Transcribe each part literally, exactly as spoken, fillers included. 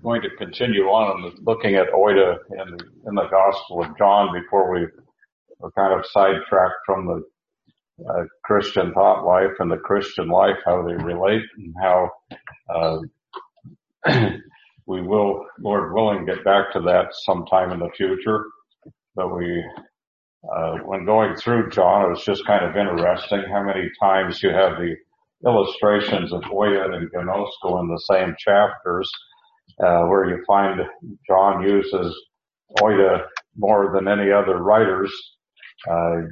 going to continue on looking at oida in the, in the Gospel of John before we were kind of sidetracked from the uh, Christian thought life and the Christian life, how they relate and how uh, we will, Lord willing, get back to that sometime in the future. But we, uh, when going through John, it was just kind of interesting how many times you have the illustrations of oida and gnosko in the same chapters, uh, where you find John uses oida more than any other writers. Uh,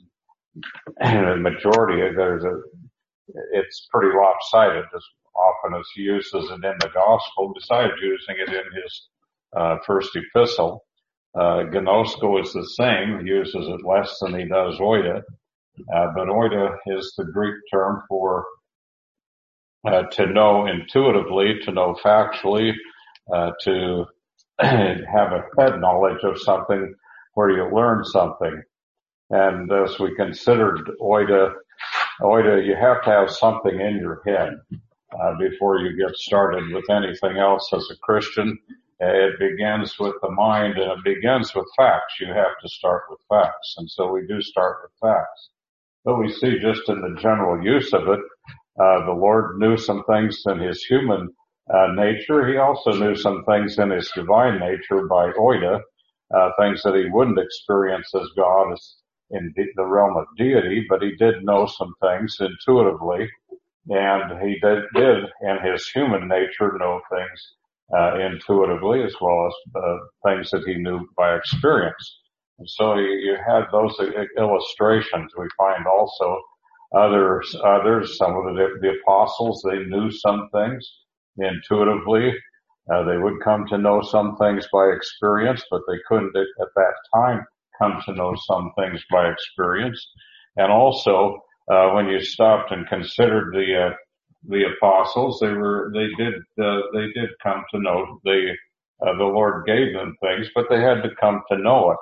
and the majority, there's a, it's pretty lopsided as often as he uses it in the gospel, besides using it in his, uh, first epistle. Uh, gnosko is the same. He uses it less than he does oida. Uh, but oida is the Greek term for, uh, to know intuitively, to know factually, uh, to have a head knowledge of something where you learn something. And as we considered oida, oida, you have to have something in your head, uh, before you get started with anything else as a Christian. It begins with the mind and it begins with facts. You have to start with facts. And so we do start with facts. But we see just in the general use of it, uh, the Lord knew some things in his human uh, nature. He also knew some things in his divine nature by oida, uh, things that he wouldn't experience as God as in the realm of deity, but he did know some things intuitively, and he did, did in his human nature know things uh, intuitively as well as uh, things that he knew by experience. And so you, you had those illustrations. We find also others, others, some of the, the apostles, they knew some things intuitively. Uh, they would come to know some things by experience, but they couldn't at, at that time come to know some things by experience. And also, uh, when you stopped and considered the, uh, the apostles, they were, they did, uh, they did come to know the, uh, the Lord gave them things, but they had to come to know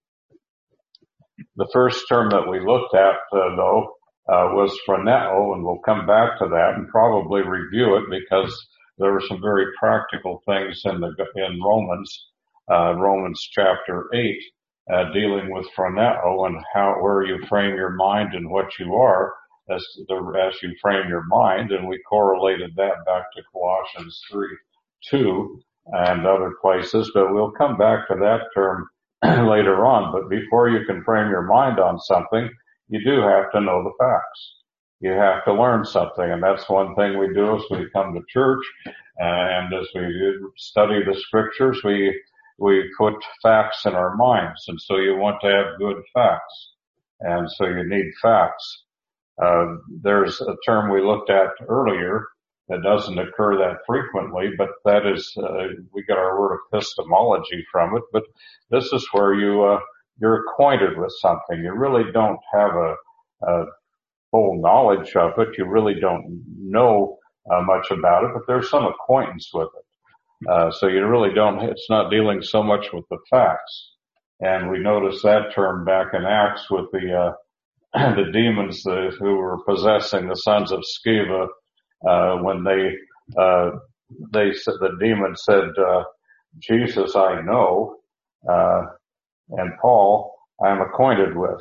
it. The first term that we looked at, uh, though, uh, was phroneo, and we'll come back to that and probably review it because there were some very practical things in the, in Romans, uh, Romans chapter eight, Uh, dealing with phroneo and how, where you frame your mind and what you are as the, as you frame your mind. And we correlated that back to Colossians three, two and other places, but we'll come back to that term later on. But before you can frame your mind on something, you do have to know the facts. You have to learn something. And that's one thing we do as we come to church. And as we study the scriptures, we we put facts in our minds, and so you want to have good facts, and so you need facts. Uh, there's a term we looked at earlier that doesn't occur that frequently, but that is, uh, we got our word epistemology from it, but this is where you, uh, you're acquainted with something. You really don't have a, a full knowledge of it. You really don't know uh, much about it, but there's some acquaintance with it. Uh, so you really don't, it's not dealing so much with the facts. And we notice that term back in Acts with the, uh, the demons that, who were possessing the sons of Sceva, uh, when they, uh, they said, the demon said, uh, Jesus I know, uh, and Paul I'm acquainted with.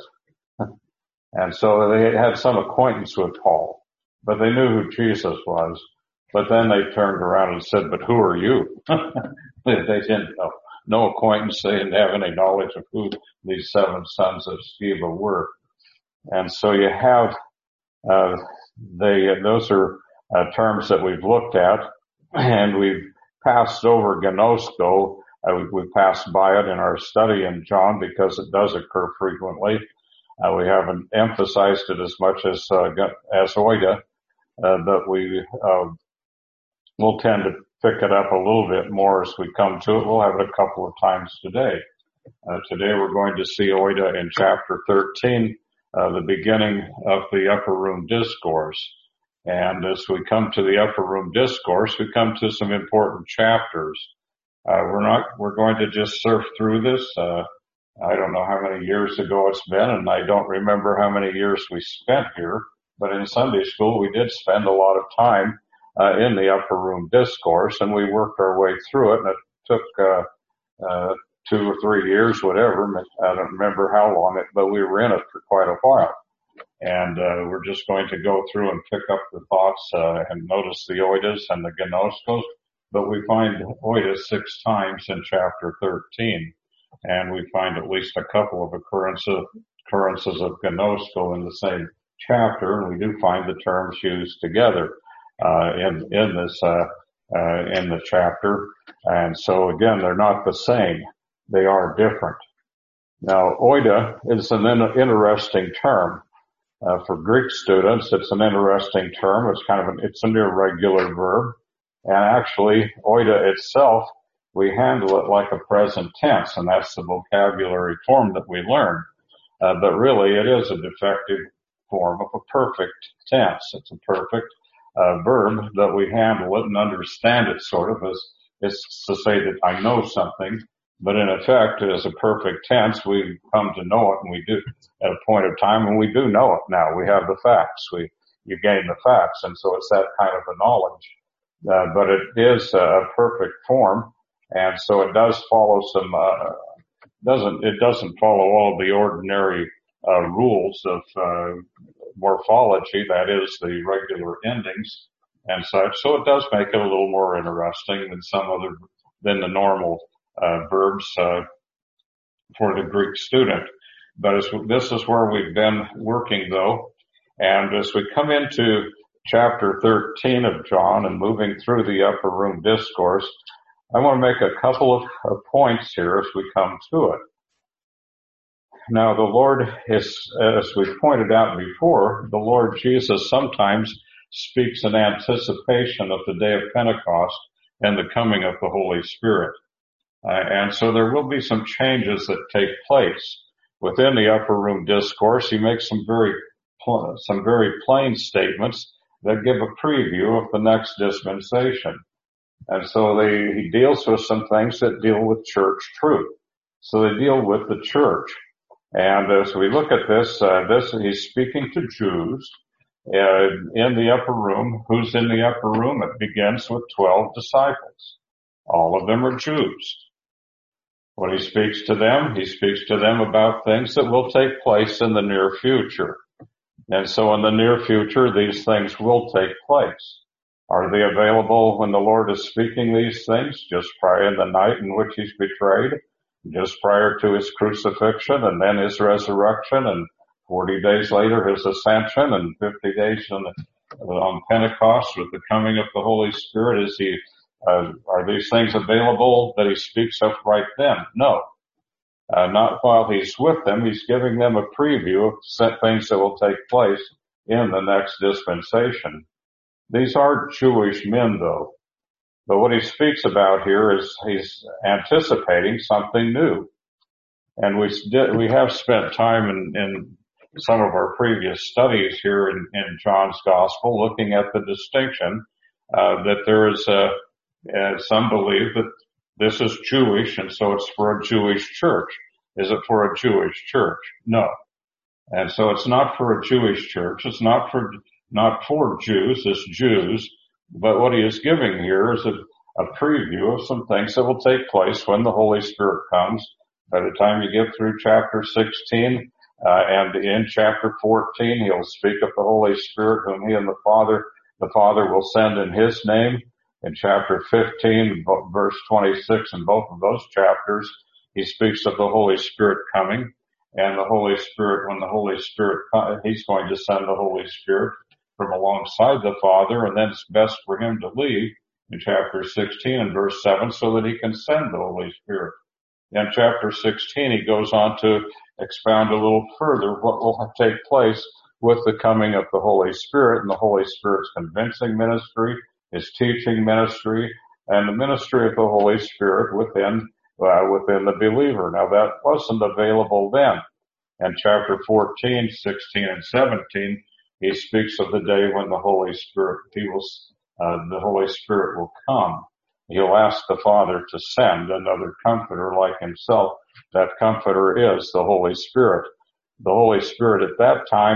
And so they had some acquaintance with Paul, but they knew who Jesus was. But then they turned around and said, but who are you? they, they didn't know. No acquaintance. They didn't have any knowledge of who these seven sons of Sceva were. And so you have, uh, they, those are uh, terms that we've looked at, and we've passed over gnosko. Uh, we, we passed by it in our study in John because it does occur frequently. Uh, we haven't emphasized it as much as, uh, as oida, uh, but we, uh, we'll tend to pick it up a little bit more as we come to it. We'll have it a couple of times today. Uh, today we're going to see oida in chapter thirteen, uh, the beginning of the upper room discourse. And as we come to the upper room discourse, we come to some important chapters. Uh, we're not, we're going to just surf through this. Uh, I don't know how many years ago it's been, and I don't remember how many years we spent here, but in Sunday school we did spend a lot of time uh, in the upper room discourse, and we worked our way through it, and it took uh, uh, two or three years, whatever. I don't remember how long it, but we were in it for quite a while. And uh, we're just going to go through and pick up the thoughts uh, and notice the oidas and the gnoskos. But we find oidas six times in chapter thirteen, and we find at least a couple of occurrences occurrences of gnosko in the same chapter, and we do find the terms used together uh, in in this uh, uh, in the chapter. And so again, they're not the same; they are different. Now, oida is an in- interesting term. Uh, for Greek students, it's an interesting term. It's kind of an, it's an irregular verb. And actually, oida itself, we handle it like a present tense, and that's the vocabulary form that we learn. Uh, but really, it is a defective form of a perfect tense. It's a perfect uh, verb that we handle it and understand it sort of as, it's to say that I know something. But in effect, as a perfect tense, we come to know it, and we do at a point of time when we do know it now. We have the facts. We, you gain the facts, and so it's that kind of a knowledge. Uh, but it is a perfect form, and so it does follow some, uh, doesn't, it doesn't follow all the ordinary, uh, rules of, uh, morphology, that is the regular endings and such. So it does make it a little more interesting than some other, than the normal Uh, verbs uh, for the Greek student. But as, this is where we've been working, though. And as we come into chapter thirteen of John and moving through the upper room discourse, I want to make a couple of, of points here as we come to it. Now, the Lord is, as we pointed out before, the Lord Jesus sometimes speaks in anticipation of the day of Pentecost and the coming of the Holy Spirit. Uh, and so there will be some changes that take place within the upper room discourse. He makes some very, pl- some very plain statements that give a preview of the next dispensation. And so they, he deals with some things that deal with church truth. So they deal with the church. And as we look at this, uh, this, he's speaking to Jews, uh, in the upper room. Who's in the upper room? It begins with twelve disciples. All of them are Jews. When he speaks to them, he speaks to them about things that will take place in the near future. And so in the near future, these things will take place. Are they available when the Lord is speaking these things? Just prior in the night in which he's betrayed, just prior to his crucifixion and then his resurrection, and forty days later his ascension, and fifty days on, the, on Pentecost with the coming of the Holy Spirit. Is he Uh, are these things available that he speaks of right then? No. Uh, not while he's with them. He's giving them a preview of things that will take place in the next dispensation. These are Jewish men, though. But what he speaks about here is he's anticipating something new. And we did, we have spent time in, in some of our previous studies here in, in John's Gospel looking at the distinction uh, that there is a And some believe that this is Jewish, and so it's for a Jewish church. Is it for a Jewish church? No. And so it's not for a Jewish church. It's not for, not for Jews, it's Jews. But what he is giving here is a, a preview of some things that will take place when the Holy Spirit comes. By the time you get through chapter sixteen, uh, and in chapter fourteen, he'll speak of the Holy Spirit whom he and the Father, the Father will send in his name. In chapter fifteen, verse twenty-six, in both of those chapters, he speaks of the Holy Spirit coming, and the Holy Spirit, when the Holy Spirit, he's going to send the Holy Spirit from alongside the Father, and then it's best for him to leave in chapter sixteen and verse seven so that he can send the Holy Spirit. In chapter sixteen, he goes on to expound a little further what will take place with the coming of the Holy Spirit and the Holy Spirit's convincing ministry, his teaching ministry, and the ministry of the Holy Spirit within, uh, within the believer. Now that wasn't available then. In chapter fourteen, sixteen, and seventeen, he speaks of the day when the Holy Spirit, he will, uh, the Holy Spirit will come. He'll ask the Father to send another comforter like himself. That comforter is the Holy Spirit. The Holy Spirit at that time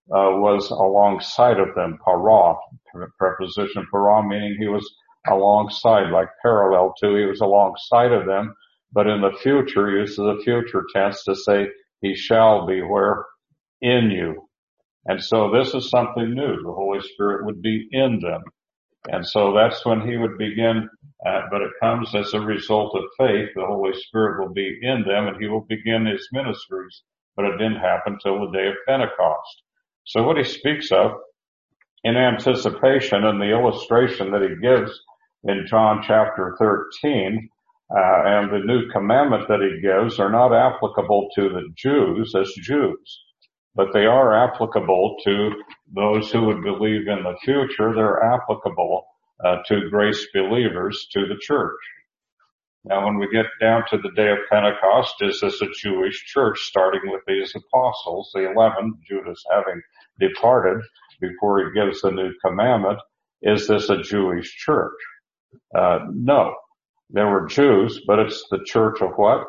uh, was alongside of them, para, preposition para, meaning he was alongside, like parallel to, he was alongside of them, but in the future, uses the future tense to say, he shall be where? In you. And so this is something new. The Holy Spirit would be in them. And so that's when he would begin, uh, but it comes as a result of faith. The Holy Spirit will be in them and he will begin his ministries. But it didn't happen till the day of Pentecost. So what he speaks of in anticipation and the illustration that he gives in John chapter thirteen, uh, and the new commandment that he gives are not applicable to the Jews as Jews, but they are applicable to those who would believe in the future. They're applicable uh, to grace believers, to the church. Now, when we get down to the day of Pentecost, is this a Jewish church, starting with these apostles, the eleven, Judas having departed before he gives the new commandment? Is this a Jewish church? Uh, no. There were Jews, but it's the church of what?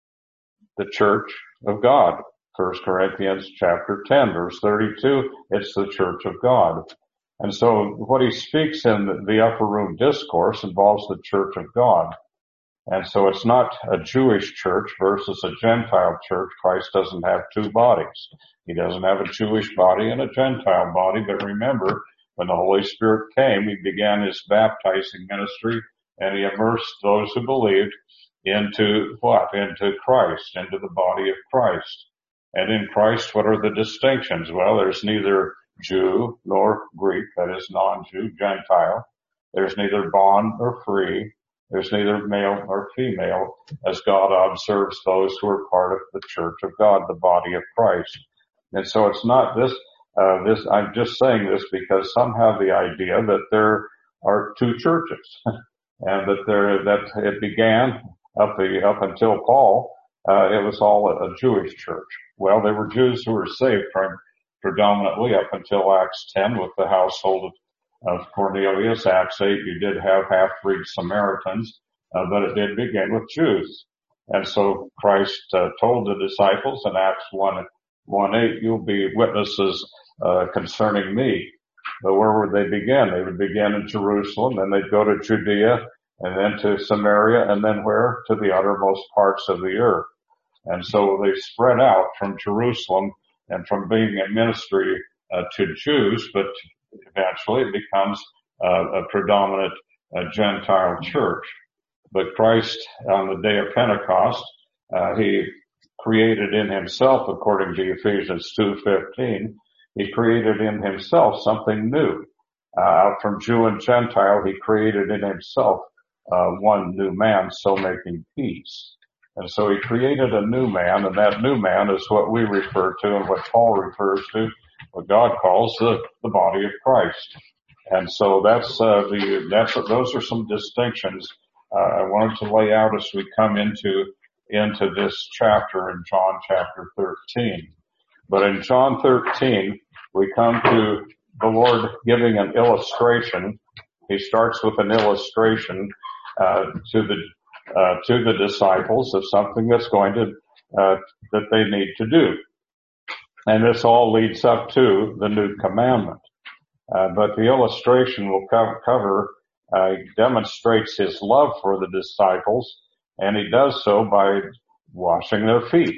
The church of God. First Corinthians chapter ten, verse thirty-two, it's the church of God. And so what he speaks in the upper room discourse involves the church of God. And so it's not a Jewish church versus a Gentile church. Christ doesn't have two bodies. He doesn't have a Jewish body and a Gentile body. But remember, when the Holy Spirit came, he began his baptizing ministry and he immersed those who believed into what? Into Christ, into the body of Christ. And in Christ, what are the distinctions? Well, there's neither Jew nor Greek, that is non-Jew, Gentile. There's neither bond nor free. There's neither male nor female, as God observes those who are part of the church of God, the body of Christ. And so it's not this, uh, this, I'm just saying this because some have the idea that there are two churches and that there, that it began up the, up until Paul, uh, it was all a, a Jewish church. Well, there were Jews who were saved from predominantly up until Acts ten with the household of of Cornelius. Acts eight, you did have half-breed Samaritans, uh, but it did begin with Jews. And so Christ uh, told the disciples in Acts one, one eight, you'll be witnesses uh, concerning me. But where would they begin? They would begin in Jerusalem, then they'd go to Judea, and then to Samaria, and then where? To the uttermost parts of the earth. And so they spread out from Jerusalem and from being a ministry uh, to Jews, but eventually it becomes uh, a predominant uh, Gentile church. But Christ, on the day of Pentecost, uh, he created in himself, according to Ephesians two fifteen, he created in himself something new. Uh, from Jew and Gentile, he created in himself uh, one new man, so making peace. And so he created a new man, and that new man is what we refer to and what Paul refers to, what God calls the, the body of Christ. And so that's, uh, the, that's, those are some distinctions, uh, I wanted to lay out as we come into, into this chapter in John chapter thirteen. But in John thirteen, we come to the Lord giving an illustration. He starts with an illustration, uh, to the, uh, to the disciples of something that's going to, uh, that they need to do. And this all leads up to the new commandment. Uh, but the illustration will co- cover, uh, demonstrates his love for the disciples, and he does so by washing their feet.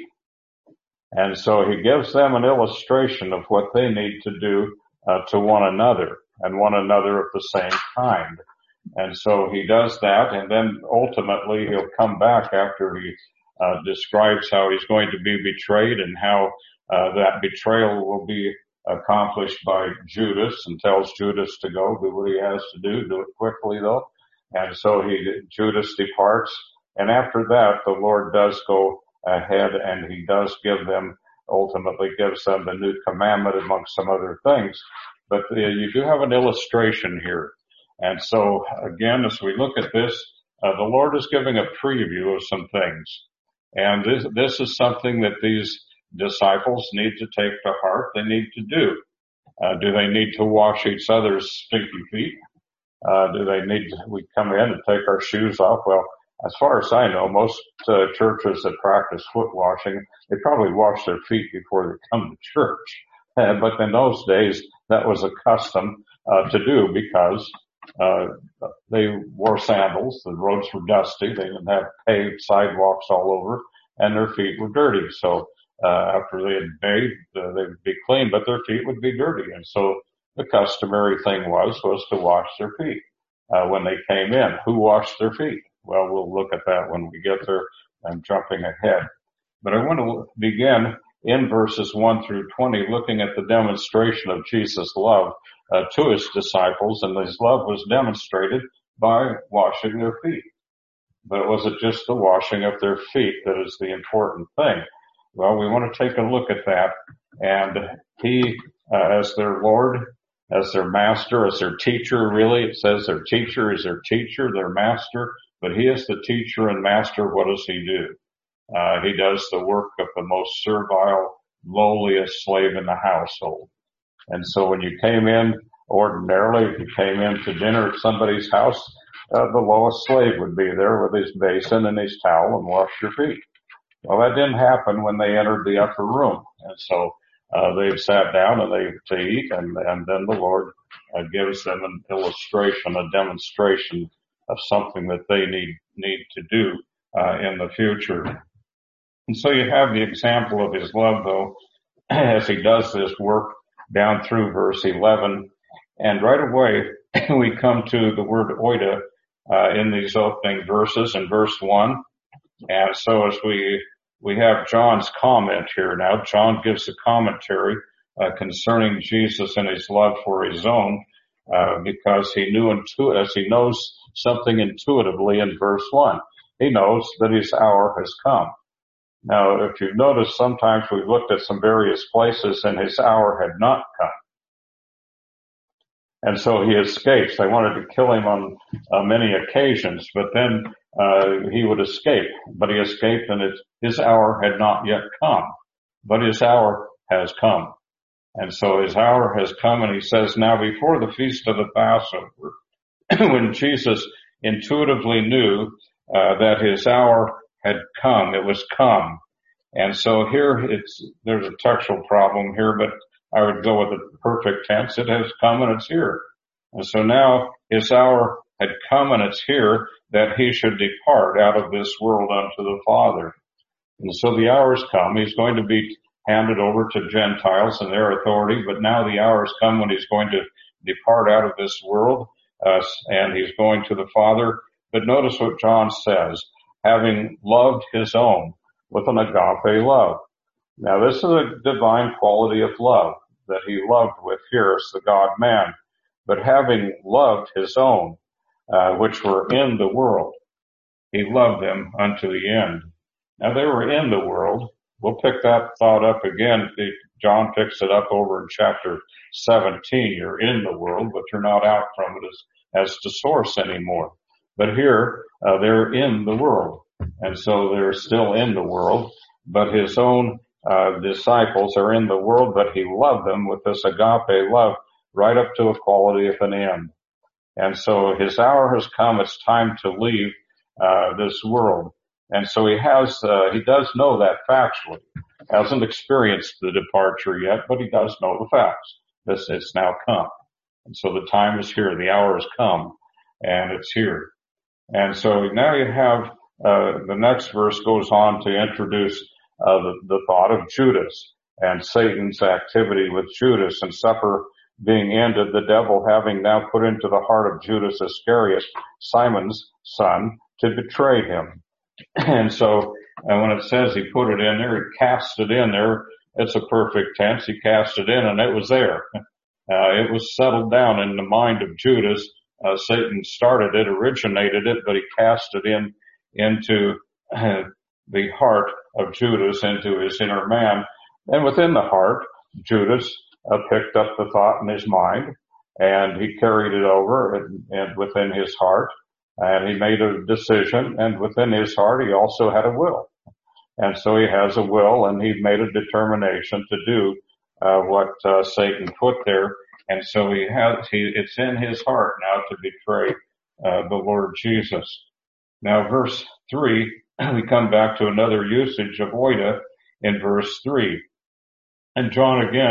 And so he gives them an illustration of what they need to do uh, to one another, and one another of the same kind. And so he does that, and then ultimately he'll come back after he uh, describes how he's going to be betrayed and how Uh, that betrayal will be accomplished by Judas, and tells Judas to go do what he has to do, do it quickly though. And so he, Judas departs. And after that, the Lord does go ahead and he does give them, ultimately gives them the new commandment amongst some other things. But uh, you do have an illustration here. And so again, as we look at this, uh, the Lord is giving a preview of some things. And this, this is something that these disciples need to take to heart. They need to do. Uh, do they need to wash each other's stinky feet? Uh, do they need to, we come in and take our shoes off? Well, as far as I know, most uh, churches that practice foot washing, they probably wash their feet before they come to church. Uh, but in those days, that was a custom uh, to do because uh, they wore sandals. The roads were dusty. They didn't have paved sidewalks all over, and their feet were dirty. So uh, after they had bathed, uh, they would be clean, but their feet would be dirty. And so the customary thing was was to wash their feet uh, when they came in. Who washed their feet? Well, we'll look at that when we get there. I'm jumping ahead. But I want to begin in verses one through twenty, looking at the demonstration of Jesus' love uh, to his disciples, and his love was demonstrated by washing their feet. But it wasn't just the washing of their feet that is the important thing. Well, we want to take a look at that, and he, uh, as their Lord, as their master, as their teacher, really, it says their teacher is their teacher, their master, but he is the teacher and master. What does he do? Uh, he does the work of the most servile, lowliest slave in the household. And so when you came in, ordinarily, if you came in to dinner at somebody's house, uh, the lowest slave would be there with his basin and his towel and wash your feet. Well, that didn't happen when they entered the upper room. And so, uh, they sat down and they, to eat, and, and then the Lord uh, gives them an illustration, a demonstration of something that they need, need to do, uh, in the future. And so you have the example of his love, though, as he does this work down through verse eleven. And right away, we come to the word oida uh, in these opening verses in verse one. And so as we we have John's comment here now, John gives a commentary uh, concerning Jesus and his love for his own, uh, because he knew intu- as he knows something intuitively in verse one. He knows that his hour has come. Now, if you've noticed, sometimes we've looked at some various places and his hour had not come. And so he escapes. They wanted to kill him on uh, many occasions, but then uh, he would escape. But he escaped, and it, his hour had not yet come. But his hour has come. And so his hour has come, and he says, now before the feast of the Passover, when Jesus intuitively knew uh, that his hour had come, it was come. And so here it's, there's a textual problem here, but I would go with the perfect tense. It has come and it's here. And so now his hour had come and it's here that he should depart out of this world unto the Father. And so the hour has come. He's going to be handed over to Gentiles and their authority, but now the hour has come when he's going to depart out of this world, uh, and he's going to the Father. But notice what John says, having loved his own with an agape love. Now this is a divine quality of love that he loved with here as the God-man, but having loved his own, uh, which were in the world, he loved them unto the end. Now they were in the world. We'll pick that thought up again. John picks it up over in chapter seventeen. You're in the world, but you're not out from it as, as the source anymore. But here, uh, they're in the world. And so they're still in the world, but his own uh, disciples are in the world, but he loved them with this agape love right up to a quality of an end. And so his hour has come. It's time to leave uh, this world. And so he has, uh, he does know that factually. Hasn't experienced the departure yet, but he does know the facts. This has now come. And so the time is here. The hour has come, and it's here. And so now you have Uh, the next verse goes on to introduce uh, the, the thought of Judas and Satan's activity with Judas, and supper being ended, the devil having now put into the heart of Judas Iscariot, Simon's son, to betray him. And so uh, when it says he put it in there, he cast it in there, it's a perfect tense. He cast it in and it was there. Uh, it was settled down in the mind of Judas. Uh, Satan started it, originated it, but he cast it in into uh, the heart of Judas, into his inner man. And within the heart, Judas uh, picked up the thought in his mind, and he carried it over and, and within his heart, and he made a decision, and within his heart he also had a will. And so he has a will, and he made a determination to do uh, what uh, Satan put there. And so he has, he, it's in his heart now to betray uh, the Lord Jesus. Now, verse three, we come back to another usage of oida in verse three. And John again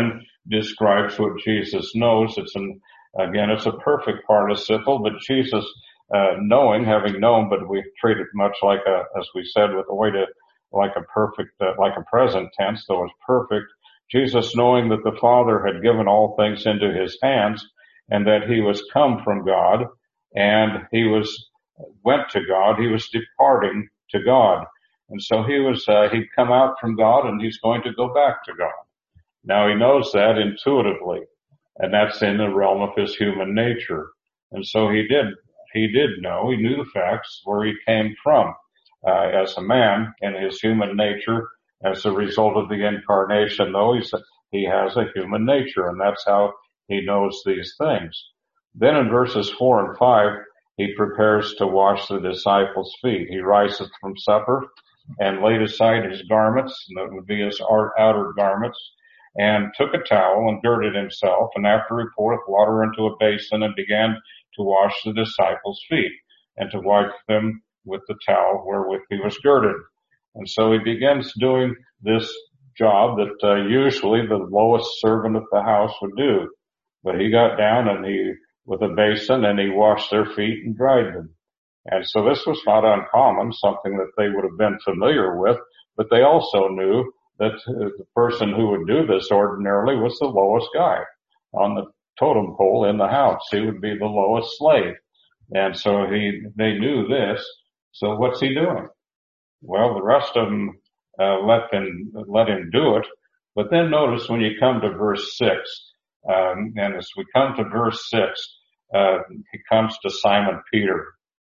describes what Jesus knows. It's an, again, it's a perfect participle, but Jesus, uh, knowing, having known, but we treat it much like a, as we said with oida, like a perfect, uh, like a present tense, though it's perfect. Jesus, knowing that the Father had given all things into his hands and that he was come from God and he was, went to God, he was departing to God. And so he was, uh, he'd come out from God and he's going to go back to God. Now he knows that intuitively, and that's in the realm of his human nature. And so he did, he did know, he knew the facts where he came from, uh, as a man in his human nature. As a result of the incarnation, though, he's, he has a human nature, and that's how he knows these things. Then in verses four and five, he prepares to wash the disciples' feet. He riseth from supper and laid aside his garments, and that would be his outer garments, and took a towel and girded himself, and after he poureth water into a basin and began to wash the disciples' feet, and to wipe them with the towel wherewith he was girded. And so he begins doing this job that uh, usually the lowest servant of the house would do. But he got down and he, with a basin, and he washed their feet and dried them. And so this was not uncommon, something that they would have been familiar with, but they also knew that uh, the person who would do this ordinarily was the lowest guy on the totem pole in the house. He would be the lowest slave. And so he, they knew this. So what's he doing? Well, the rest of them uh, let him let him do it. But then notice when you come to verse six, um, and as we come to verse six, uh, he comes to Simon Peter.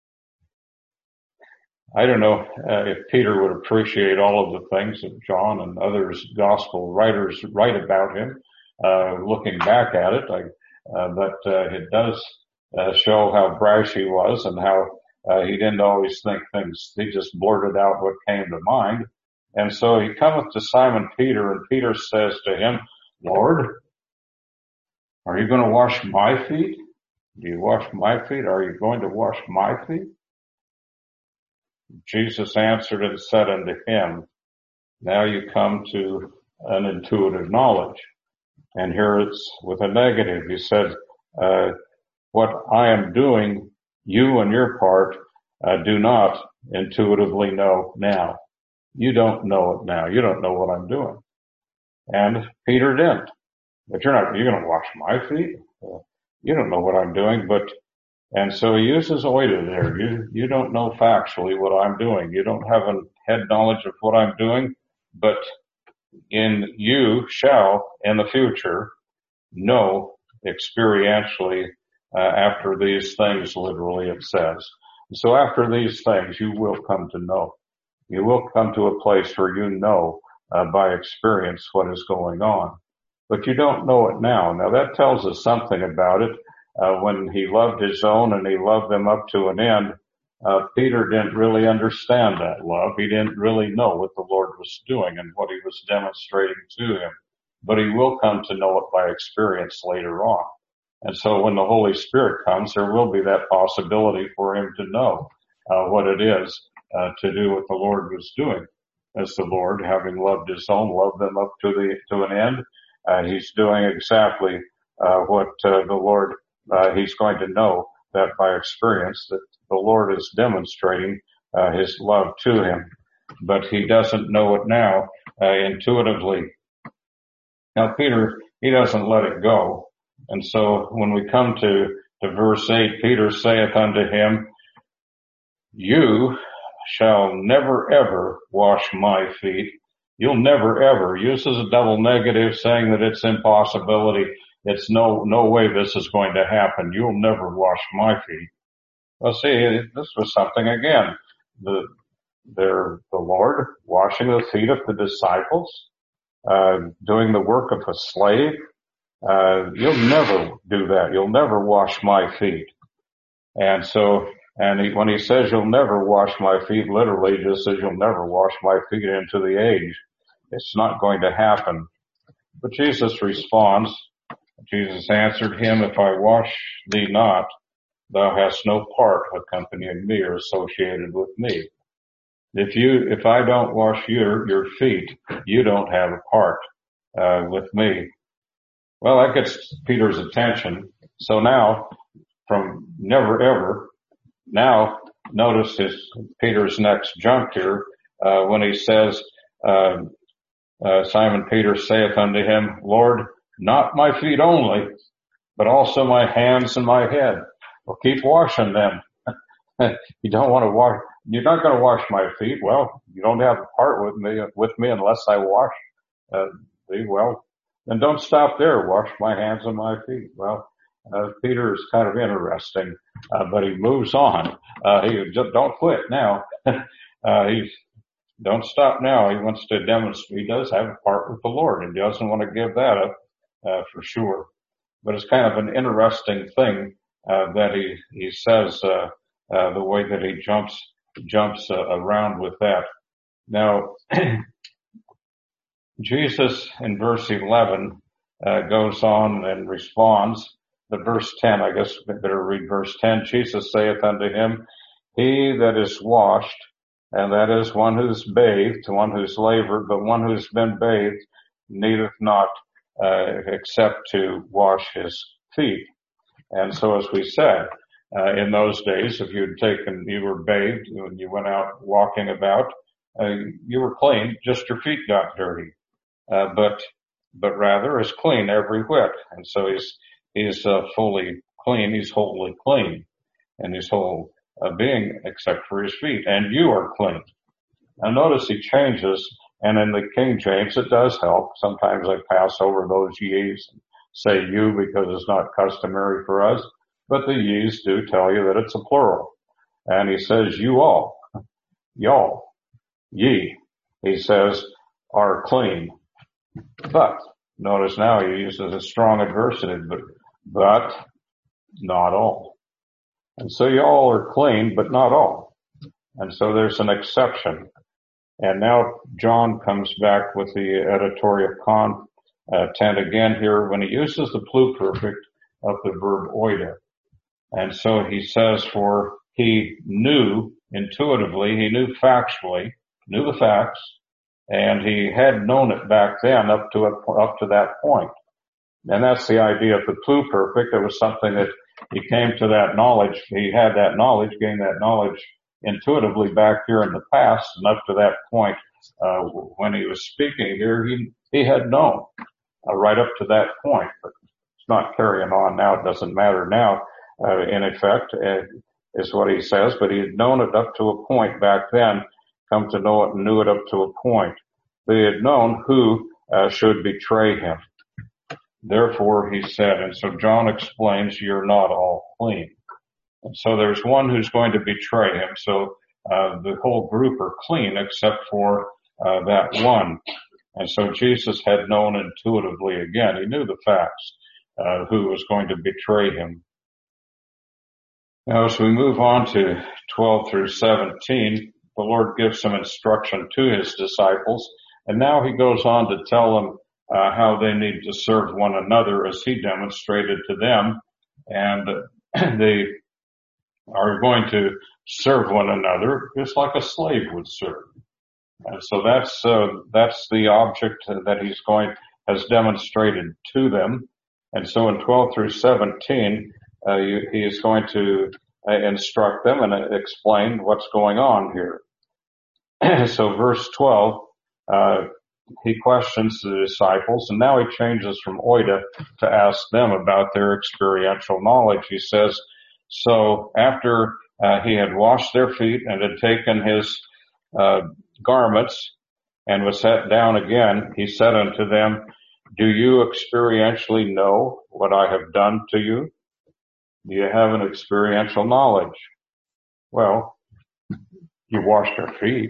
I don't know uh, if Peter would appreciate all of the things that John and others gospel writers write about him. Uh, looking back at it, I, uh, but uh, it does uh, show how brash he was and how Uh, he didn't always think things, he just blurted out what came to mind. And so he cometh to Simon Peter, and Peter says to him, Lord, are you going to wash my feet? Do you wash my feet? Are you going to wash my feet? Jesus answered and said unto him, now you come to an intuitive knowledge. And here it's with a negative. He said, uh, what I am doing, you on your part uh, do not intuitively know now. You don't know it now. You don't know what I'm doing. And Peter didn't. But you're not, you're going to wash my feet? Uh, you don't know what I'm doing. But, and so he uses oida there. You, you don't know factually what I'm doing. You don't have a head knowledge of what I'm doing, but in you shall in the future know experientially Uh, after these things, literally it says. So after these things, you will come to know. You will come to a place where you know uh, by experience what is going on. But you don't know it now. Now that tells us something about it. Uh, when he loved his own and he loved them up to an end, uh, Peter didn't really understand that love. He didn't really know what the Lord was doing and what he was demonstrating to him. But he will come to know it by experience later on. And so when the Holy Spirit comes, there will be that possibility for him to know uh, what it is uh, to do what the Lord was doing. As the Lord, having loved his own, loved them up to the to an end, uh, he's doing exactly uh, what uh, the Lord, uh, he's going to know that by experience that the Lord is demonstrating uh, his love to him. But he doesn't know it now uh, intuitively. Now Peter, he doesn't let it go. And so when we come to, to verse eight, Peter saith unto him, you shall never ever wash my feet. You'll never ever. Uses a double negative saying that it's impossibility. It's no, no way this is going to happen. You'll never wash my feet. Well, see, this was something again. The, they're the Lord washing the feet of the disciples, uh, doing the work of a slave. Uh, you'll never do that. You'll never wash my feet. And so, and he, when he says you'll never wash my feet, literally just says you'll never wash my feet into the age. It's not going to happen. But Jesus responds, Jesus answered him, if I wash thee not, thou hast no part accompanying me or associated with me. If you, if I don't wash your, your feet, you don't have a part, uh, with me. Well, that gets Peter's attention. So now, from never ever, now notice his Peter's next jump here uh, when he says, uh, uh, Simon Peter saith unto him, Lord, not my feet only, but also my hands and my head. Well, keep washing them. You don't want to wash. You're not going to wash my feet. Well, you don't have a part with me with me unless I wash uh, thee. Well, then don't stop there. Wash my hands and my feet. Well, uh, Peter is kind of interesting, uh, but he moves on. Uh, he just don't quit now. uh, he don't stop now. He wants to demonstrate. He does have a part with the Lord, and he doesn't want to give that up uh, for sure. But it's kind of an interesting thing uh, that he he says uh, uh, the way that he jumps jumps uh, around with that. Now, Jesus in verse eleven uh, goes on and responds. The verse ten, I guess we better read verse ten. Jesus saith unto him, He that is washed, and that is one who's bathed, one who's labored, but one who's been bathed, needeth not uh, except to wash his feet. And so, as we said, uh, in those days, if you'd taken, you were bathed, when you went out walking about, uh, you were clean, just your feet got dirty. Uh, but, but rather is clean every whit. And so he's, he's, uh, fully clean. He's wholly clean in his whole uh, being except for his feet. And you are clean. Now notice he changes, and in the King James it does help. Sometimes I pass over those ye's and say you because it's not customary for us, but the ye's do tell you that it's a plural. And he says you all, y'all, ye, he says, are clean. But notice now he uses a strong adversative, but, but not all. And so y'all are clean, but not all. And so there's an exception. And now John comes back with the editorial content again here when he uses the pluperfect of the verb oida. And so he says, for he knew intuitively, he knew factually, knew the facts, and he had known it back then up to up to that point. And that's the idea of the pluperfect. It was something that he came to that knowledge. He had that knowledge, gained that knowledge intuitively back here in the past, and up to that point, uh, when he was speaking here, he, he had known, uh, right up to that point. But it's not carrying on now. It doesn't matter now, uh, in effect, uh, is what he says. But he had known it up to a point back then, come to know it and knew it up to a point. They had known who uh, should betray him. Therefore, he said, and so John explains, you're not all clean. And so there's one who's going to betray him. So uh, the whole group are clean except for uh, that one. And so Jesus had known intuitively again. He knew the facts, uh, who was going to betray him. Now, as we move on to twelve through seventeen, the Lord gives some instruction to his disciples. And now he goes on to tell them uh, how they need to serve one another as he demonstrated to them. And they are going to serve one another just like a slave would serve. And so that's, uh, that's the object that he's going, has demonstrated to them. And so in twelve through seventeen, uh, he is going to uh, instruct them and explain what's going on here. So verse twelve, uh, he questions the disciples, and now he changes from oida to ask them about their experiential knowledge. He says, so after uh, he had washed their feet and had taken his uh, garments and was sat down again, he said unto them, do you experientially know what I have done to you? Do you have an experiential knowledge? Well, you washed their feet.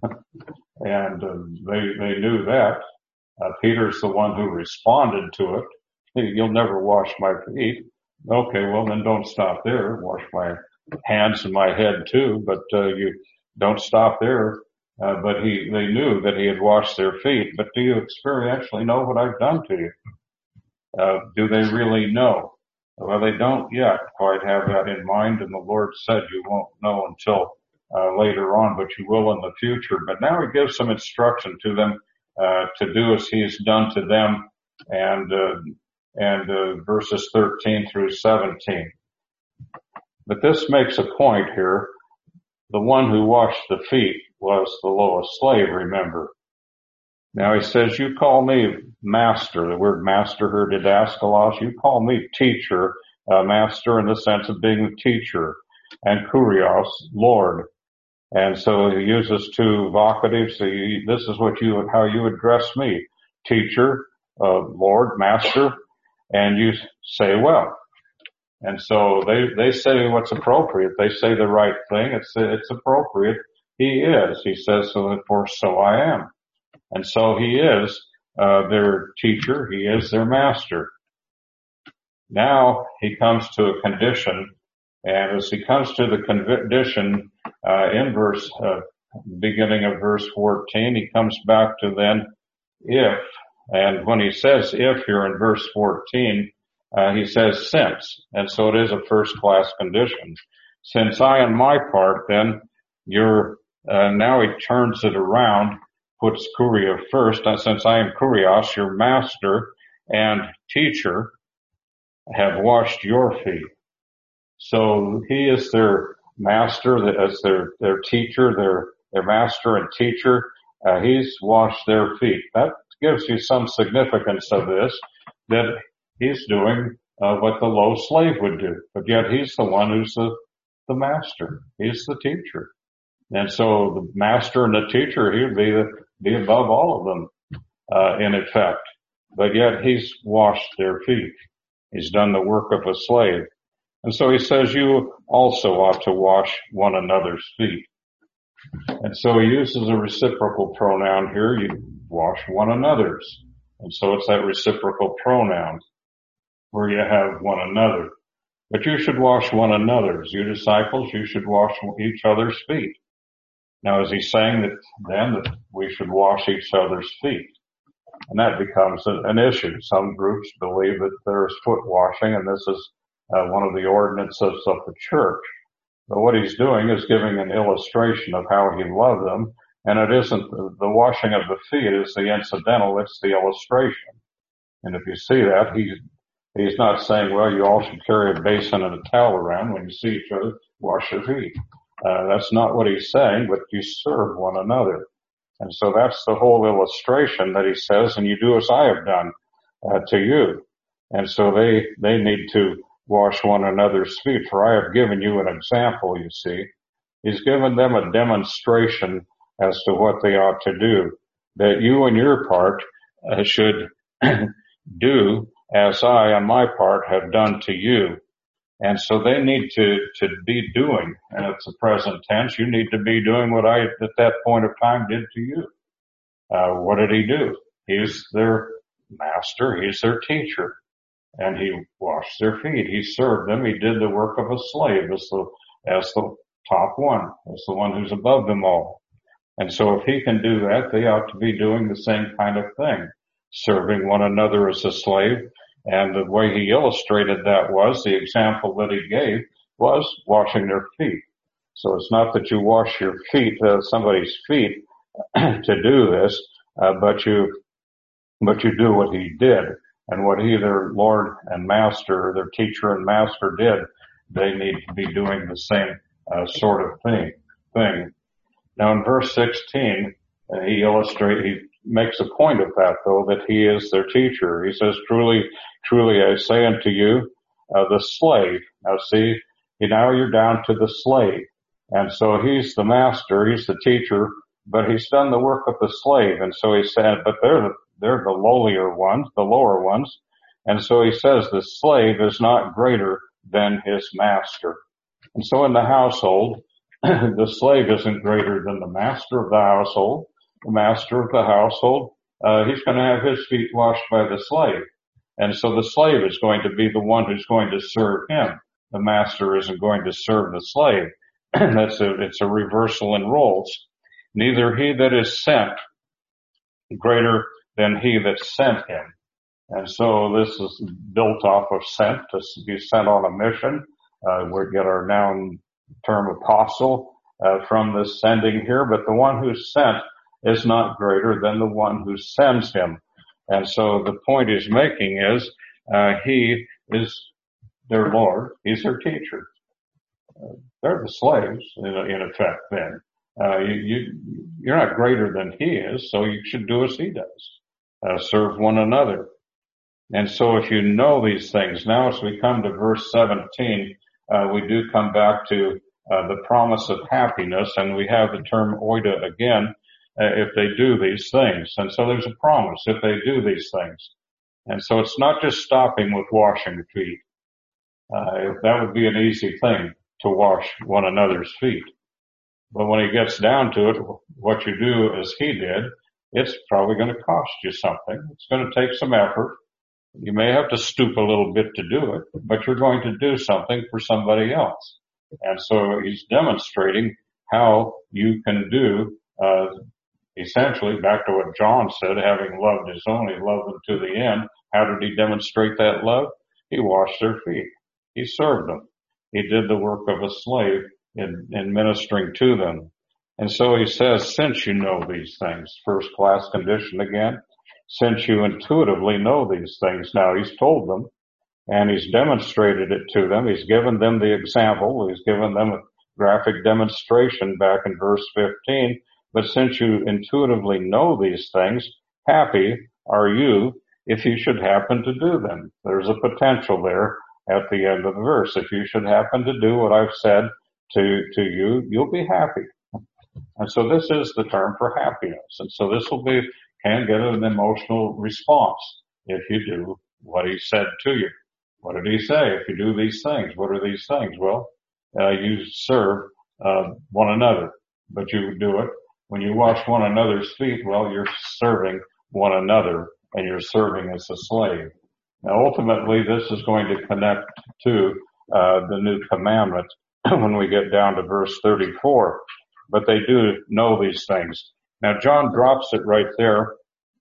And uh, they they knew that. Uh, Peter's the one who responded to it. Hey, you'll never wash my feet. Okay, well then don't stop there. Wash my hands and my head too, but uh, you don't stop there. Uh, but he they knew that he had washed their feet. But do you experientially know what I've done to you? Uh, do they really know? Well, they don't yet quite have that in mind, and the Lord said you won't know until Uh, later on, but you will in the future. But now he gives some instruction to them uh, to do as he's done to them, and uh, and uh, verses thirteen through seventeen. But this makes a point here. The one who washed the feet was the lowest slave, remember. Now he says, you call me master, the word master here, didaskalos, you call me teacher, uh, master in the sense of being a teacher, and kurios, Lord. And so he uses two vocatives. So you, this is what you, how you address me, teacher, uh, Lord, master, and you say, well. And so they, they say what's appropriate. They say the right thing. It's, it's appropriate. He is. He says, so therefore, so I am. And so he is, uh, their teacher. He is their master. Now he comes to a condition, and as he comes to the condition, uh, in verse, uh, beginning of verse fourteen, he comes back to then, if, and when he says if here in verse fourteen, Uh, he says since, and so it is a first class condition. Since I on my part then, you're, uh, now he turns it around, puts kuria first, and since I am kurios, your master and teacher, have washed your feet. So he is their master, as their, their teacher, their, their master and teacher, uh, he's washed their feet. That gives you some significance of this, that he's doing uh, what the low slave would do, but yet he's the one who's the, the master. He's the teacher. And so the master and the teacher, he would be, the, be above all of them, uh, in effect. But yet he's washed their feet. He's done the work of a slave. And so he says you also ought to wash one another's feet. And so he uses a reciprocal pronoun here. You wash one another's. And so it's that reciprocal pronoun where you have one another. But you should wash one another's. You disciples, you should wash each other's feet. Now is he saying that then that we should wash each other's feet? And that becomes an issue. Some groups believe that there is foot washing, and this is uh, one of the ordinances of the church. But what he's doing is giving an illustration of how he loved them. And it isn't the, the washing of the feet is the incidental, it's the illustration. And if you see that, he's, he's not saying, well, you all should carry a basin and a towel around when you see each other, wash your feet. Uh, that's not what he's saying, but you serve one another. And so that's the whole illustration that he says, and you do as I have done, uh, to you. And so they, they need to wash one another's feet, for I have given you an example, you see. He's given them a demonstration as to what they ought to do, that you on your part uh, should do as I on my part have done to you. And so they need to, to be doing, and it's a present tense, you need to be doing what I at that point of time did to you. Uh, what did he do? He's their master, he's their teacher, and he washed their feet, he served them, he did the work of a slave as the, as the top one, as the one who's above them all. And so if he can do that, they ought to be doing the same kind of thing, serving one another as a slave. And the way he illustrated that was, the example that he gave was washing their feet. So it's not that you wash your feet, uh, somebody's feet to do this, uh, but you, but you do what he did. And what he, their Lord and Master, their teacher and master did, they need to be doing the same uh, sort of thing. thing. Now in verse sixteen, uh, he illustrates, he makes a point of that though, that he is their teacher. He says, truly, truly I say unto you, uh, the slave. Now see, now you're down to the slave. And so he's the master, he's the teacher, but he's done the work of the slave. And so he said, but they're the, they're the lowlier ones, the lower ones. And so he says the slave is not greater than his master. And so in the household, the slave isn't greater than the master of the household. The master of the household, uh, he's going to have his feet washed by the slave. And so the slave is going to be the one who's going to serve him. The master isn't going to serve the slave. That's a, it's a reversal in roles. Neither he that is sent greater than he that sent him. And so this is built off of sent, to be sent on a mission. Uh, we get our noun term apostle, uh, from this sending here, but the one who's sent is not greater than the one who sends him. And so the point he's making is Uh, he is their Lord. He's their teacher. Uh, they're the slaves, in, in effect, then. Uh, you, you, you're not greater than he is, so you should do as he does. Uh, serve one another. And so if you know these things, now as we come to verse seventeen, uh, we do come back to uh, the promise of happiness, and we have the term oida again, uh, if they do these things. And so there's a promise if they do these things. And so it's not just stopping with washing feet. Uh, that would be an easy thing to wash one another's feet. But when it gets down to it, what you do as he did, it's probably going to cost you something. It's going to take some effort. You may have to stoop a little bit to do it, but you're going to do something for somebody else. And so he's demonstrating how you can do, uh, essentially back to what John said, having loved his own, he loved them to the end. How did he demonstrate that love? He washed their feet. He served them. He did the work of a slave in, in ministering to them. And so he says, since you know these things, first class condition again, since you intuitively know these things. Now he's told them and he's demonstrated it to them. He's given them the example. He's given them a graphic demonstration back in verse fifteen. But since you intuitively know these things, happy are you if you should happen to do them. There's a potential there at the end of the verse. If you should happen to do what I've said to, to you, you'll be happy. And so this is the term for happiness. And so this will be, can get an emotional response if you do what he said to you. What did he say? If you do these things, what are these things? Well, uh, you serve, uh, one another, but you do it. When you wash one another's feet, well, you're serving one another and you're serving as a slave. Now, ultimately, this is going to connect to, uh, the new commandment when we get down to verse thirty-four. But they do know these things. Now, John drops it right there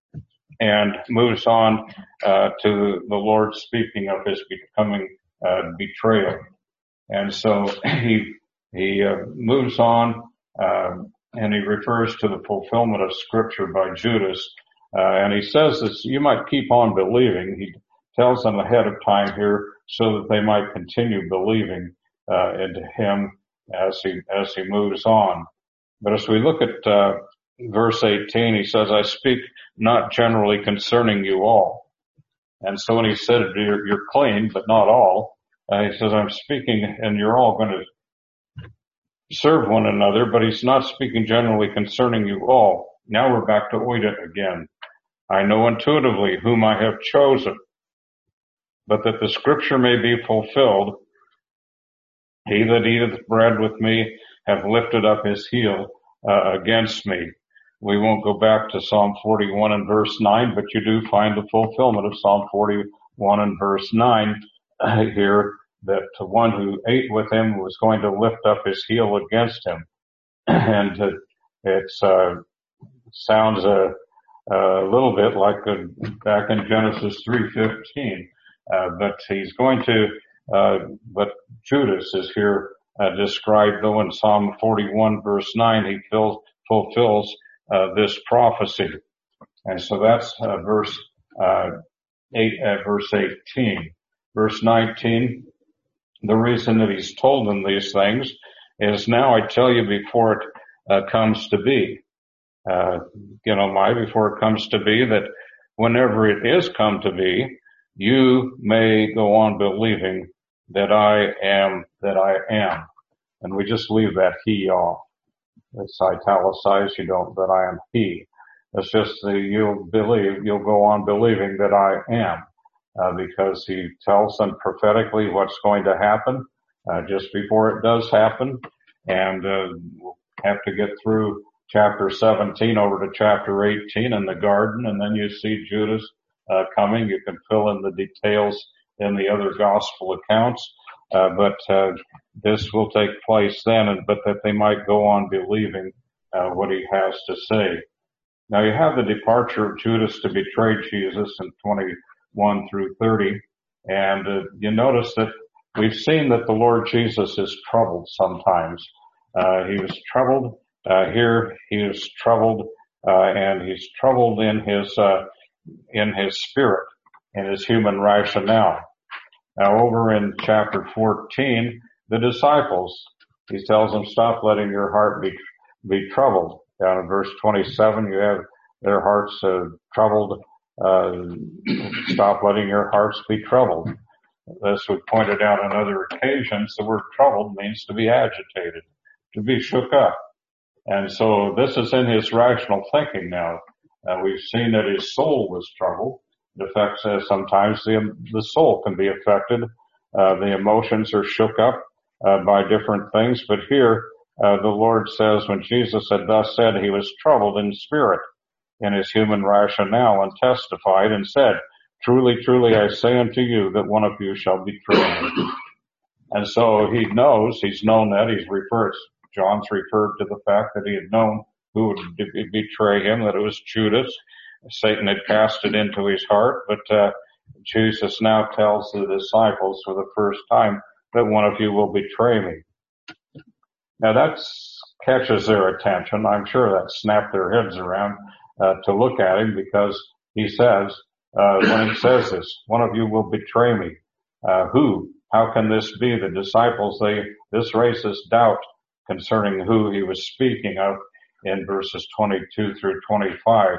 and moves on uh, to the Lord speaking of his becoming uh, betrayal. And so he he uh, moves on uh, and he refers to the fulfillment of Scripture by Judas. Uh, and he says this, you might keep on believing. He tells them ahead of time here so that they might continue believing uh, into him as he as he moves on. But as we look at uh, verse eighteen, he says, I speak not generally concerning you all. And so when he said, you're, you're clean, but not all, uh, he says, I'm speaking and you're all going to serve one another, but he's not speaking generally concerning you all. Now we're back to oida again. I know intuitively whom I have chosen, but that the scripture may be fulfilled, he that eateth bread with me have lifted up his heel uh, against me. We won't go back to Psalm forty-one and verse nine, but you do find the fulfillment of Psalm forty-one and verse nine uh, here, that the one who ate with him was going to lift up his heel against him. And uh, it's uh, sounds a, a little bit like uh, back in Genesis three fifteen, uh, but he's going to, uh, but Judas is here Uh, described, though, in Psalm forty-one verse nine, he fills, fulfills uh, this prophecy. And so that's uh, verse uh, eight, uh, verse eighteen. Verse nineteen, the reason that he's told them these things is, now I tell you before it uh, comes to be. Uh, you know, my, before it comes to be, that whenever it is come to be, you may go on believing that I am, that I am. And we just leave that he off. It's italicized, you don't, that I am he. It's just that you'll believe, you'll go on believing that I am, uh, because he tells them prophetically what's going to happen, uh, just before it does happen. And, uh, we'll have to get through chapter seventeen over to chapter eighteen in the garden, and then you see Judas, uh, coming. You can fill in the details in the other gospel accounts. Uh, but, uh, this will take place then, and, but that they might go on believing, uh, what he has to say. Now you have the departure of Judas to betray Jesus in twenty-one through thirty. And, uh, you notice that we've seen that the Lord Jesus is troubled sometimes. Uh, he was troubled, uh, here he is troubled, uh, and he's troubled in his, uh, in his spirit. in his human rationale. Now over in chapter fourteen, the disciples, he tells them, stop letting your heart be, be troubled. Down in verse twenty-seven, you have their hearts uh, troubled. Uh, stop letting your hearts be troubled. As we pointed out on other occasions, the word troubled means to be agitated, to be shook up. And so this is in his rational thinking now. Uh, we've seen that his soul was troubled. It affects, uh, sometimes the, the soul can be affected. Uh, the emotions are shook up, uh, by different things. But here, uh, the Lord says when Jesus had thus said, he was troubled in spirit in his human rationale and testified and said, truly, truly, I say unto you that one of you shall betray me. And so he knows, he's known that, he's referred, John's referred to the fact that he had known who would betray him, that it was Judas. Satan had cast it into his heart, but uh, Jesus now tells the disciples for the first time that one of you will betray me. Now that catches their attention. I'm sure that snapped their heads around uh, to look at him, because he says, uh, when he says this, one of you will betray me. Uh, who? How can this be? The disciples, they, this raises doubt concerning who he was speaking of in verses twenty-two through twenty-five.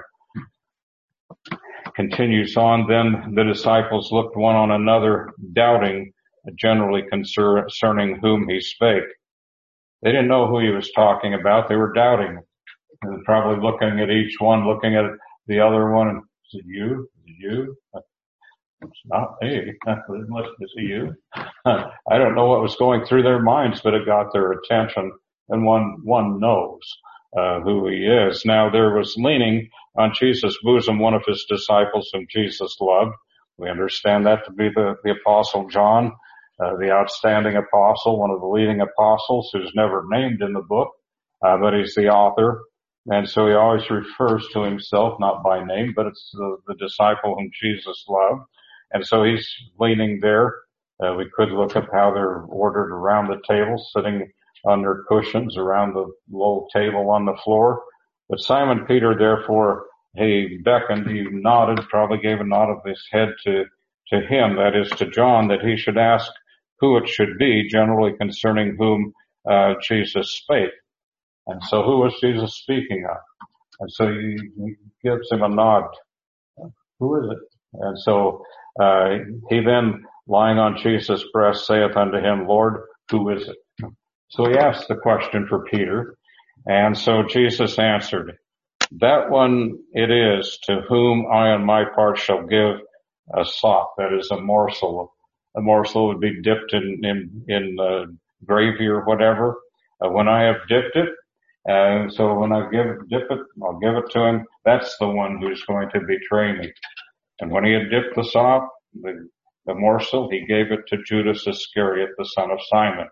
Continues on, then the disciples looked one on another, doubting generally concerning whom he spake. They didn't know who he was talking about. They were doubting. They were probably looking at each one, looking at the other one, and is it you? Is it you? It's not me. Is it you? I don't know what was going through their minds, but it got their attention, and one, one knows, uh, who he is. Now there was leaning on Jesus' bosom one of his disciples whom Jesus loved. We understand that to be the, the Apostle John, uh, the outstanding apostle, one of the leading apostles who's never named in the book, uh, but he's the author. And so he always refers to himself, not by name, but it's the, the disciple whom Jesus loved. And so he's leaning there. Uh, we could look at how they're ordered around the table, sitting on their cushions around the low table on the floor. But Simon Peter, therefore, he beckoned, he nodded, probably gave a nod of his head to, to him, that is to John, that he should ask who it should be, generally concerning whom, uh, Jesus spake. And so who was Jesus speaking of? And so he, he gives him a nod. Who is it? And so, uh, he then, lying on Jesus' breast, saith unto him, Lord, who is it? So he asked the question for Peter. And so Jesus answered, that one it is to whom I on my part shall give a sop, that is a morsel. A morsel would be dipped in, in, in uh, gravy or whatever. Uh, when I have dipped it, uh, so when I give it, dip it, I'll give it to him. That's the one who's going to betray me. And when he had dipped the sop, the, the morsel, he gave it to Judas Iscariot, the son of Simon.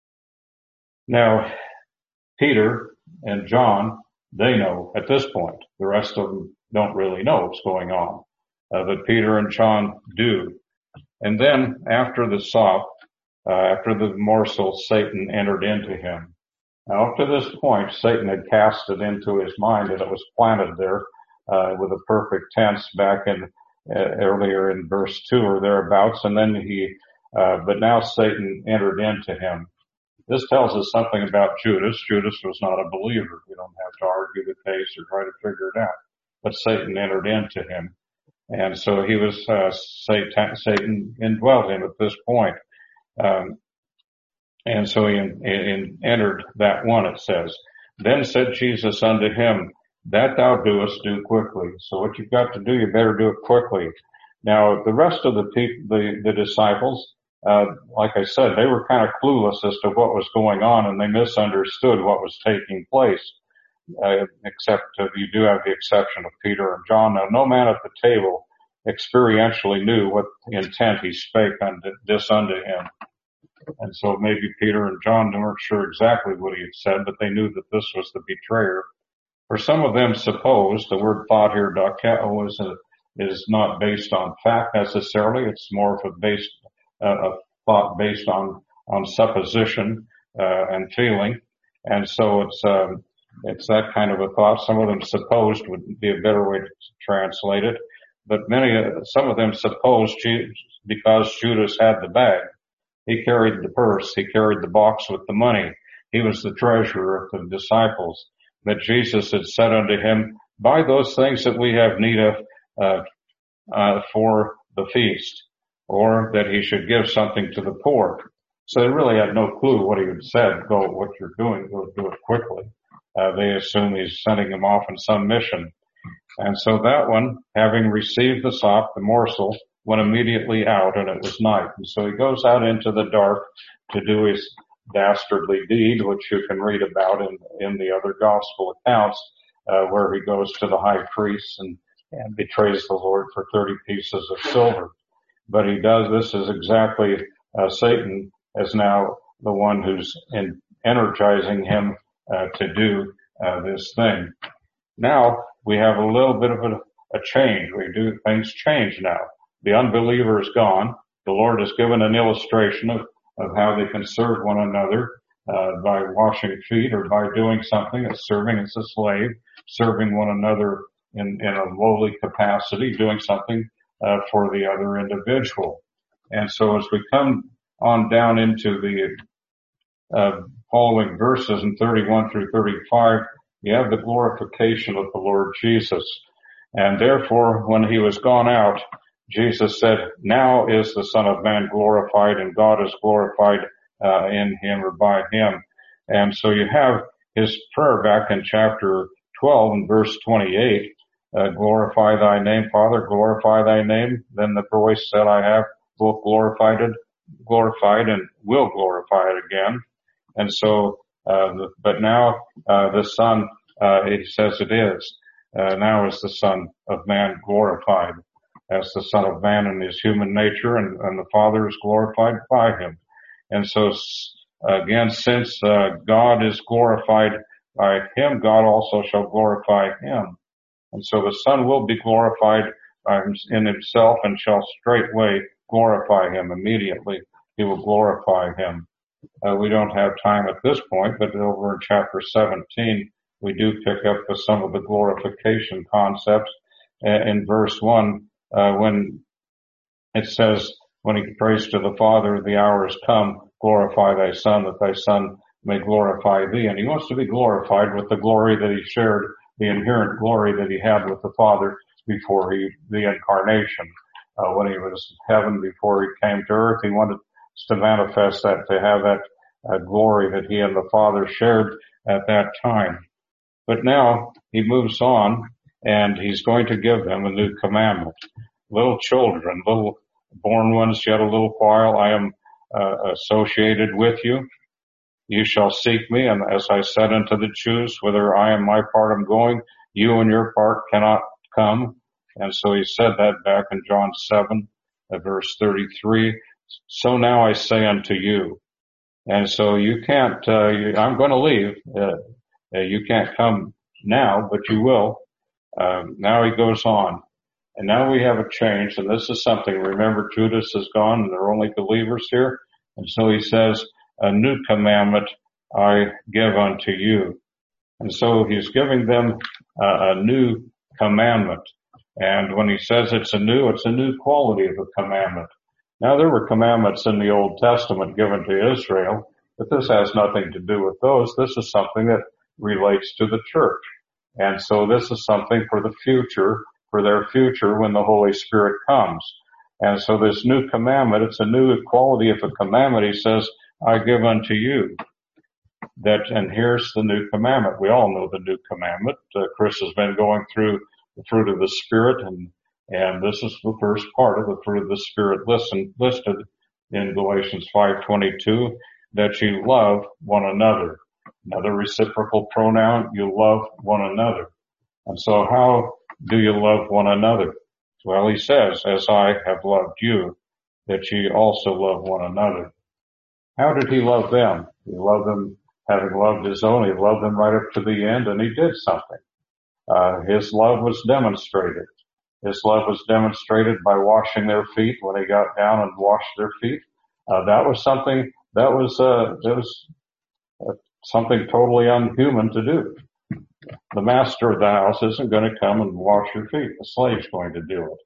Now, Peter and John, they know at this point. The rest of them don't really know what's going on. Uh, but Peter and John do. And then after the sop, uh, after the morsel, Satan entered into him. Now up to this point, Satan had cast it into his mind, and it was planted there, uh, with a perfect tense back in, uh, earlier in verse two or thereabouts. And then he, uh, but now Satan entered into him. This tells us something about Judas. Judas was not a believer. We don't have to argue the case or try to figure it out. But Satan entered into him. And so he was, uh, Satan, Satan indwelt him at this point. Um, and so he in, in, entered that one, it says. Then said Jesus unto him, that thou doest, do quickly. So what you've got to do, you better do it quickly. Now, the rest of the people, the, the disciples, Uh, like I said, they were kind of clueless as to what was going on, and they misunderstood what was taking place. Uh, except uh, you do have the exception of Peter and John. Now, no man at the table experientially knew what intent he spake unto this unto him. And so maybe Peter and John weren't sure exactly what he had said, but they knew that this was the betrayer. For some of them supposed, the word thought here, dakeo, is, a, is not based on fact necessarily. It's more of a based Uh, a thought based on, on supposition, uh, and feeling. And so it's, um, it's that kind of a thought. Some of them supposed would be a better way to translate it. But many, some of them supposed because Judas had the bag, he carried the purse, he carried the box with the money. He was the treasurer of the disciples. But Jesus had said unto him, buy those things that we have need of, uh, uh, for the feast, or that he should give something to the poor. So they really had no clue what he had said. Go, what you're doing, go do it quickly. Uh, they assume he's sending them off on some mission. And so that one, having received the sop, the morsel, went immediately out, and it was night. And so he goes out into the dark to do his dastardly deed, which you can read about in, in the other gospel accounts, uh, where he goes to the high priest and, and betrays the Lord for thirty pieces of silver. But he does, this is exactly, uh, Satan is now the one who's in, energizing him, uh, to do, uh, this thing. Now we have a little bit of a, a change. We do, things change now. The unbeliever is gone. The Lord has given an illustration of, of how they can serve one another, uh, by washing feet or by doing something, as serving as a slave, serving one another in, in a lowly capacity, doing something, uh, for the other individual. And so as we come on down into the, uh, following verses in thirty-one through thirty-five, you have the glorification of the Lord Jesus. And therefore, when he was gone out, Jesus said, now is the Son of Man glorified, and God is glorified uh, in him or by him. And so you have his prayer back in chapter twelve and verse twenty-eight, uh, glorify thy name, Father, glorify thy name. Then the voice said, I have both glorified it, glorified and will glorify it again. And so, uh, but now, uh, the Son, uh, he says it is, uh, now is the Son of Man glorified as the Son of Man in his human nature, and, and the Father is glorified by him. And so, again, since, uh, God is glorified by him, God also shall glorify him. And so the Son will be glorified in himself and shall straightway glorify him immediately. He will glorify him. Uh, we don't have time at this point, but over in chapter seventeen, we do pick up with some of the glorification concepts. Uh, in verse one, uh, when it says, when he prays to the Father, the hour has come, glorify thy Son, that thy Son may glorify thee. And he wants to be glorified with the glory that he shared, the inherent glory that he had with the Father before he, the incarnation. Uh, when he was in heaven, before he came to earth, he wanted to manifest that, to have that uh, glory that he and the Father shared at that time. But now he moves on, and he's going to give them a new commandment. Little children, little born ones, yet a little while I am uh, associated with you. You shall seek me, and as I said unto the Jews, whither I am my part am going, you and your part cannot come. And so he said that back in John seven, at verse thirty-three. So now I say unto you. And so you can't, uh, you, I'm going to leave. Uh, uh, you can't come now, but you will. Uh, now he goes on. And now we have a change, and this is something. Remember, Judas is gone, and they're only believers here. And so he says, a new commandment I give unto you. And so he's giving them uh, a new commandment. And when he says it's a new, it's a new quality of a commandment. Now, there were commandments in the Old Testament given to Israel, but this has nothing to do with those. This is something that relates to the church. And so this is something for the future, for their future when the Holy Spirit comes. And so this new commandment, it's a new quality of a commandment. He says, I give unto you that, and here's the new commandment. We all know the new commandment. Uh, Chris has been going through the fruit of the Spirit, and and this is the first part of the fruit of the Spirit listen, listed in Galatians five twenty-two, that you love one another. Another reciprocal pronoun, you love one another. And so how do you love one another? Well, he says, as I have loved you, that ye also love one another. How did he love them? He loved them having loved his own. He loved them right up to the end, and he did something. Uh, his love was demonstrated. His love was demonstrated by washing their feet when he got down and washed their feet. Uh, that was something, that was, uh, it was uh, something totally unhuman to do. The master of the house isn't going to come and wash your feet. The slave's going to do it.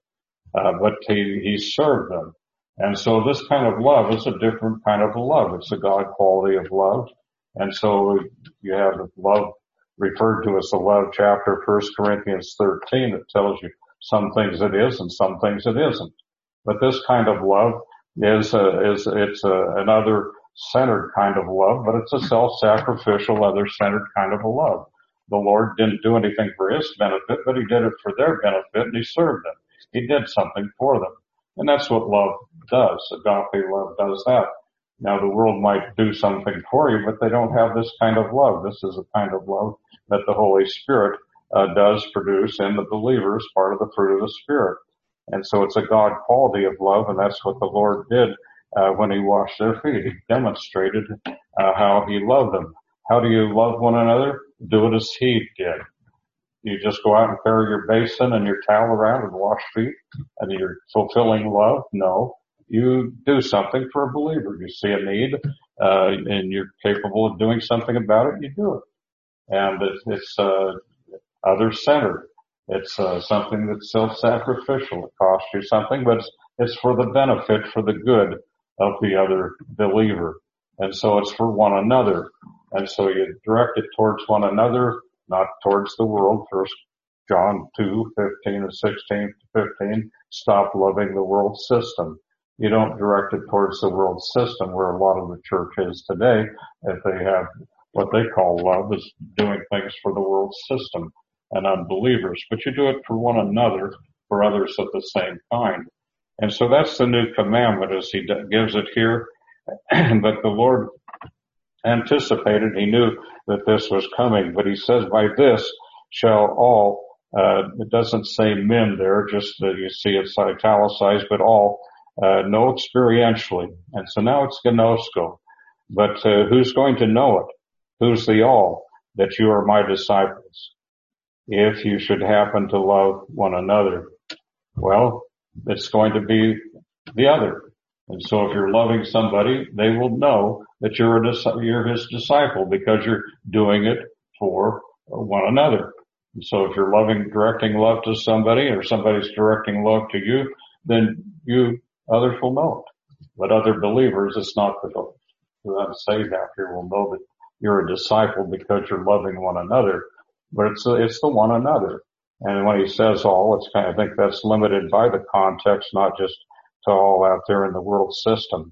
uh, but he, he served them. And so this kind of love is a different kind of love. It's a God quality of love. And so you have love referred to as the love chapter, First Corinthians thirteen, that tells you some things it is and some things it isn't. But this kind of love is, a, is it's a, another centered kind of love, but it's a self-sacrificial, other-centered kind of a love. The Lord didn't do anything for his benefit, but he did it for their benefit, and he served them. He did something for them. And that's what love does. Agape love does that. Now, the world might do something for you, but they don't have this kind of love. This is a kind of love that the Holy Spirit uh, does produce in the believers, part of the fruit of the Spirit. And so it's a God quality of love, and that's what the Lord did uh, when he washed their feet. He demonstrated uh, how he loved them. How do you love one another? Do it as he did. You just go out and carry your basin and your towel around and wash feet, and you're fulfilling love? No. You do something for a believer. You see a need, uh, and you're capable of doing something about it, you do it. And it's, it's uh, other-centered. It's uh, something that's self-sacrificial. It costs you something, but it's, it's for the benefit, for the good of the other believer. And so it's for one another. And so you direct it towards one another, not towards the world. First John two, fifteen and sixteen to fifteen, stop loving the world system. You don't direct it towards the world system where a lot of the church is today. If they have what they call love is doing things for the world system and unbelievers, but you do it for one another, for others of the same kind. And so that's the new commandment as he gives it here. But the Lord anticipated, he knew that this was coming, but he says, by this shall all, uh, it doesn't say men there, just that you see it's italicized, but all, uh, know experientially. And so now it's gnosko. But, uh, who's going to know it? Who's the all? That you are my disciples. If you should happen to love one another, well, it's going to be the other. And so if you're loving somebody, they will know that you're a, you're his disciple because you're doing it for one another. And so if you're loving, directing love to somebody or somebody's directing love to you, then you, others will know it. But other believers, it's not for them saved out here will know that you're a disciple because you're loving one another. But it's, it's the one another. And when he says all, it's kind of, I think that's limited by the context, not just to all out there in the world system.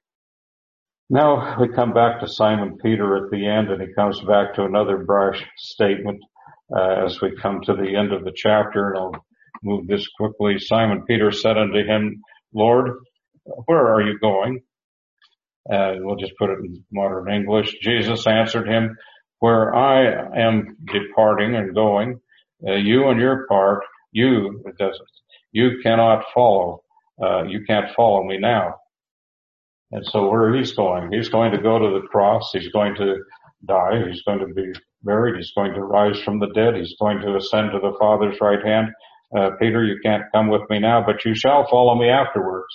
Now we come back to Simon Peter at the end, and he comes back to another brash statement uh, as we come to the end of the chapter, and I'll move this quickly. Simon Peter said unto him, Lord, where are you going? Uh, we'll just put it in modern English. Jesus answered him, where I am departing and going, uh, you and your part, you, it doesn't, you cannot follow. Uh, you can't follow me now. And so where he's going, he's going to go to the cross. He's going to die. He's going to be buried. He's going to rise from the dead. He's going to ascend to the Father's right hand. Uh, Peter, you can't come with me now, but you shall follow me afterwards.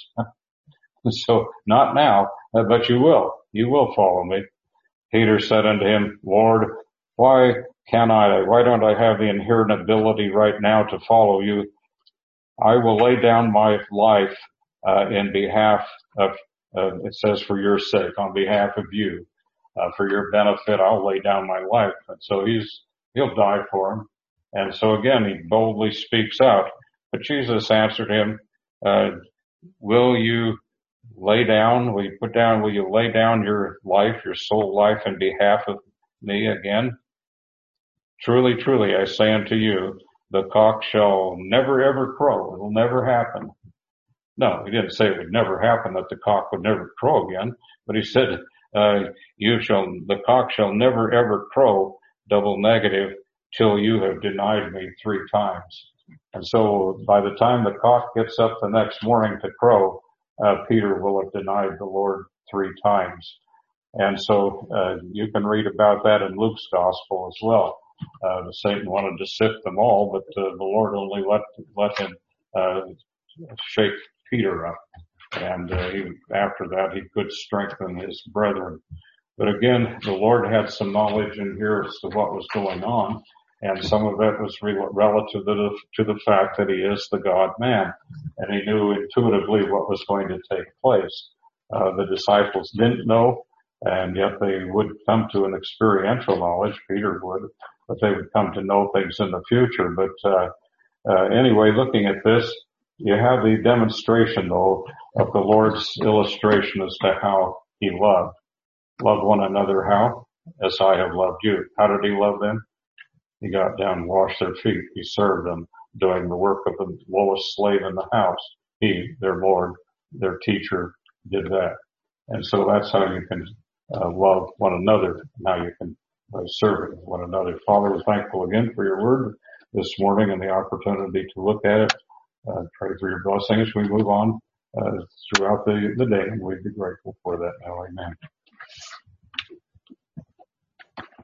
So not now, uh, but you will. You will follow me. Peter said unto him, Lord, why can I, why don't I have the inherent ability right now to follow you? I will lay down my life, uh, in behalf of, uh, it says for your sake, on behalf of you, uh, for your benefit, I'll lay down my life. And so he's, he'll die for him. And so again, he boldly speaks out. But Jesus answered him, uh, will you lay down, will you put down, will you lay down your life, your soul life in behalf of me again? Truly, truly, I say unto you, the cock shall never ever crow. It will never happen. No, he didn't say it would never happen, that the cock would never crow again, but he said, uh, you shall, the cock shall never ever crow, double negative, till you have denied me three times. And so by the time the cock gets up the next morning to crow, uh, Peter will have denied the Lord three times. And so, uh, you can read about that in Luke's gospel as well. Uh, Satan wanted to sift them all, but uh, the Lord only let, let him, uh, shake Peter up. And, uh, he, after that, he could strengthen his brethren. But again, the Lord had some knowledge in here as to what was going on. And some of it was re- relative to the, to the fact that he is the God-man, and he knew intuitively what was going to take place. Uh, the disciples didn't know, and yet they would come to an experiential knowledge. Peter would, but they would come to know things in the future. But uh, uh, anyway, looking at this, you have the demonstration, though, of the Lord's illustration as to how he loved. Love one another how? As I have loved you. How did he love them? He got down and washed their feet. He served them, doing the work of the lowest slave in the house. He, their Lord, their teacher, did that. And so that's how you can uh, love one another, and how you can uh, serve one another. Father, we're thankful again for your word this morning and the opportunity to look at it. Uh, pray for your blessing as we move on uh, throughout the, the day, and we'd be grateful for that now. Amen.